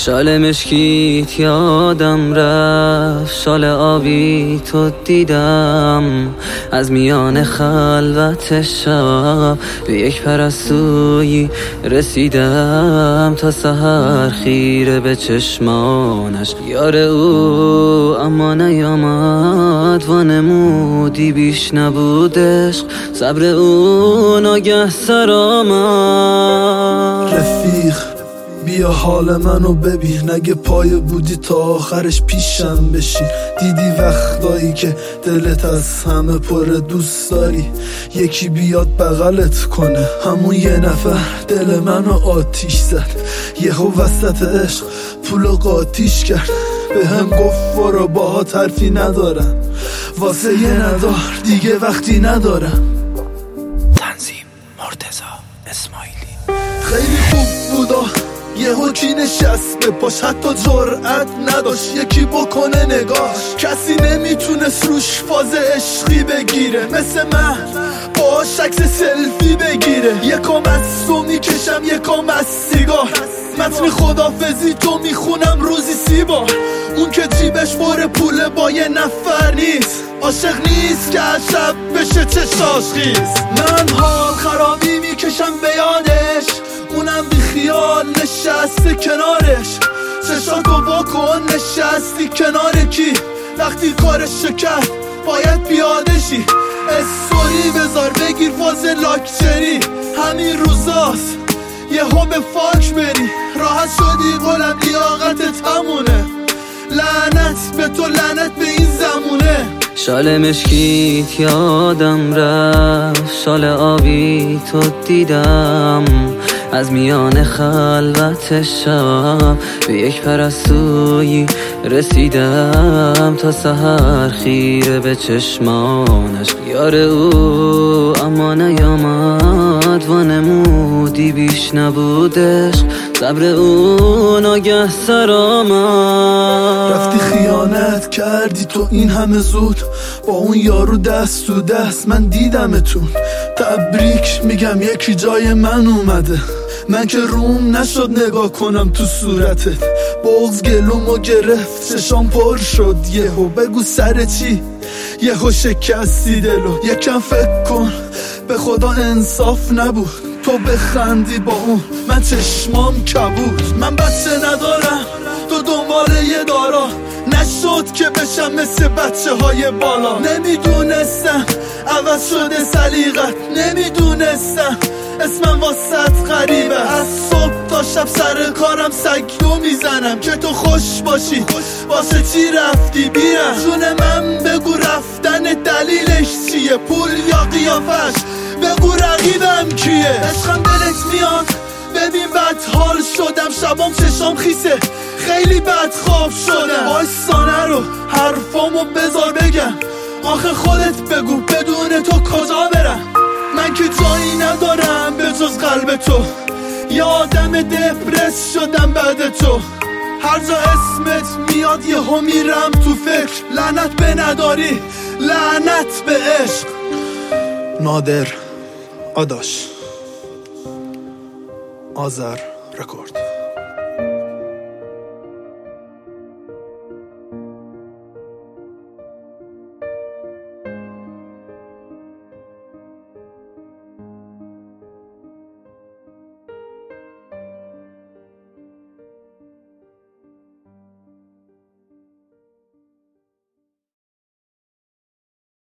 شال مشکیت یادم رفت، شال آبی تو دیدم از میان خلوت شب. به یک پرستویی رسیدم تا سحر خیره به چشمانش. یار او اما نیامد، وانمودی بیش نبود عشق. صبر او ناگه سر آمد. رفیق بیا حال منو ببین، اگه پای بودی تا آخرش پیشم بشین. دیدی وقتایی که دلت از همه پر دوست داری، یکی بیاد بغلت کنه، همون یه نفر دل منو آتیش زد. یهو وسط عشق پولو قاتیش کرد، به هم گفت برو باهات حرفی ندارم، واسه یه ندار دیگه وقتی ندارم. تنظیم مرتضی اسماعیلی. خیلی خوب بودا یهو کی نشست به پاش، حتی جرأت نداشت یکی بکنه نگاش. کسی نمیتونست روش فاز عشقی بگیره، مثل من باش عکس سلفی بگیره. یکم از تو میکشم یکم از سیگار، متن خدافزی تو میخونم روزی 30 بار. اون که جیبش پر پوله با یه نفر نیست، عاشق نیست که از شب بشه چشاش خیز. من حال خرابی میکشم به یادش، اونم بی خیال نشسته کنارش. چشاتو بکن نشستی کنار کی، وقتی کارش شکست باید پیادشی. استوری بذار بگیر فاز لاکچری، همین روزاست یهو به فاک بری. راحت شدی قلم لیاقتت همونه، لعنت به تو لعنت به این زمونه. شال مشکیت یادم رفت، شال آبی تو دیدم از میان خلوت شب. به یک پرستویی رسیدم تا سحر خیره به چشمانش. یار او اما نیامد، وانمودی بیش نبود عشق. صبر او ناگه سر آمد. رفتی خیانت کردی تو این همه زود، با اون یارو دست تو دست من دیدمتون. تبریک میگم یکی جای من اومده، من که روم نشد نگاه کنم تو صورتت. بغض گلومو گرفت چشام پر شد یهو، بگو سر چی یهو شکستی دلو. یکم فکر کن به خدا انصاف نبود، تو بخندی با اون من چشمام کبود. من بچه ندارم تو دنبال یه دارا، نشد که بشم مثل بچه های بالا. نمیدونستم عوض شده سلیقت، نمیدونستم اسمم واسط غریبه. از صبح تا شب سر کارم سگدو میزنم که تو خوش باشی. واسه چی رفتی بیرم جون من، بگو رفتن دلیلش چیه؟ پول یا قیافش؟ بگو رقیبم کیه؟ عشقم دلت میاد ببین بد حال شدم، شبام چشام خیسه خیلی بد خواب شدم. وایسانه رو حرفامو بذار بگم، آخه خودت بگو بدون تو کجا برم؟ من که جایی ندارم به جز قلب تو، یه آدم دپرس شدم بعد تو. هر جا اسمت میاد یهو میرم تو فکر، لعنت به نداری لعنت به عشق. نادر آداش آذر رکورد.